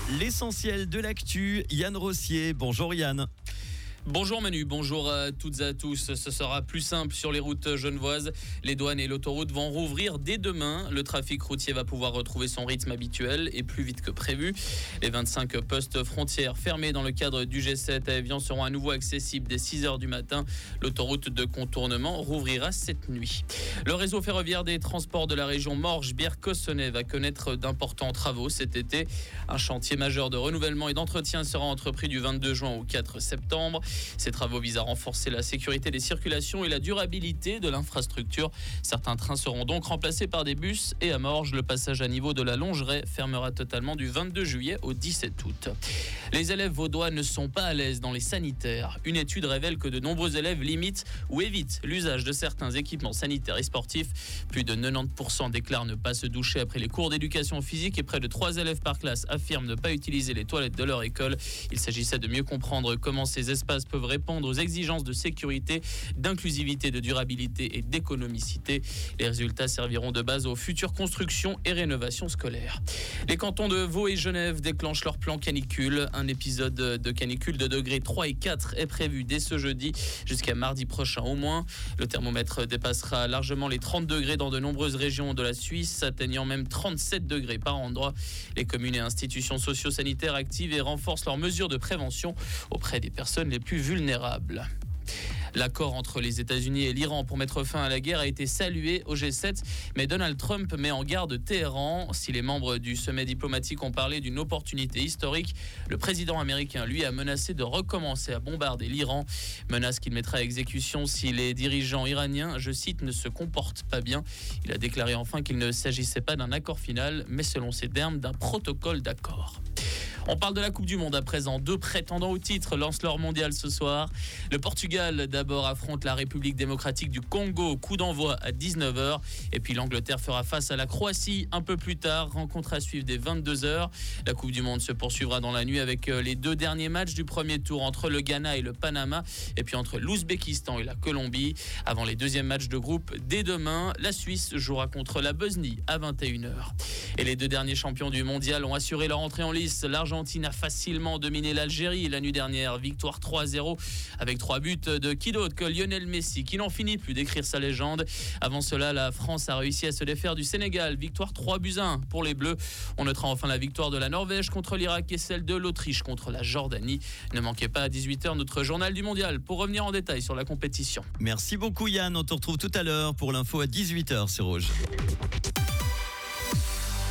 L'essentiel de l'actu, Yann Rossier. Bonjour Yann. Bonjour Manu, bonjour à toutes et à tous. Ce sera plus simple sur les routes genevoises. Les douanes et l'autoroute vont rouvrir dès demain. Le trafic routier va pouvoir retrouver son rythme habituel et plus vite que prévu. Les 25 postes frontières fermés dans le cadre du G7 à Évian seront à nouveau accessibles dès 6h du matin. L'autoroute de contournement rouvrira cette nuit. Le réseau ferroviaire des transports de la région Morges-Bière-Cossonay va connaître d'importants travaux cet été. Un chantier majeur de renouvellement et d'entretien sera entrepris du 22 juin au 4 septembre. Ces travaux visent à renforcer la sécurité des circulations et la durabilité de l'infrastructure. Certains trains seront donc remplacés par des bus et à Morges, le passage à niveau de la Longeray fermera totalement du 22 juillet au 17 août. Les élèves vaudois ne sont pas à l'aise dans les sanitaires. Une étude révèle que de nombreux élèves limitent ou évitent l'usage de certains équipements sanitaires et sportifs. Plus de 90% déclarent ne pas se doucher après les cours d'éducation physique et près de 3 élèves par classe affirment ne pas utiliser les toilettes de leur école. Il s'agissait de mieux comprendre comment ces espaces peuvent répondre aux exigences de sécurité, d'inclusivité, de durabilité et d'économicité. Les résultats serviront de base aux futures constructions et rénovations scolaires. Les cantons de Vaud et Genève déclenchent leur plan canicule. Un épisode de canicule de degrés 3 et 4 est prévu dès ce jeudi jusqu'à mardi prochain au moins. Le thermomètre dépassera largement les 30 degrés dans de nombreuses régions de la Suisse, atteignant même 37 degrés par endroit. Les communes et institutions socio-sanitaires activent et renforcent leurs mesures de prévention auprès des personnes les plus vulnérables. L'accord entre les États-Unis et l'Iran pour mettre fin à la guerre a été salué au G7, mais Donald Trump met en garde Téhéran. Si les membres du sommet diplomatique ont parlé d'une opportunité historique, le président américain, lui, a menacé de recommencer à bombarder l'Iran. Menace qu'il mettra à exécution si les dirigeants iraniens, je cite, ne se comportent pas bien. Il a déclaré enfin qu'il ne s'agissait pas d'un accord final, mais selon ses termes, d'un protocole d'accord. On parle de la Coupe du Monde à présent. 2 prétendants au titre lancent leur mondial ce soir. Le Portugal d'abord affronte la République démocratique du Congo, coup d'envoi à 19h. Et puis l'Angleterre fera face à la Croatie un peu plus tard. Rencontre à suivre dès 22h. La Coupe du Monde se poursuivra dans la nuit avec les 2 derniers matchs du premier tour entre le Ghana et le Panama. Et puis entre l'Ouzbékistan et la Colombie. Avant les deuxièmes matchs de groupe, dès demain, la Suisse jouera contre la Bosnie à 21h. Et les 2 derniers champions du mondial ont assuré leur entrée en lice. L'Argentine a facilement dominé l'Algérie la nuit dernière. Victoire 3-0 avec 3 buts de qui d'autre que Lionel Messi qui n'en finit plus d'écrire sa légende. Avant cela, la France a réussi à se défaire du Sénégal. Victoire 3-1 pour les Bleus. On notera enfin la victoire de la Norvège contre l'Irak et celle de l'Autriche contre la Jordanie. Ne manquez pas à 18h notre journal du mondial pour revenir en détail sur la compétition. Merci beaucoup Yann, on te retrouve tout à l'heure pour l'info à 18h sur Rouge.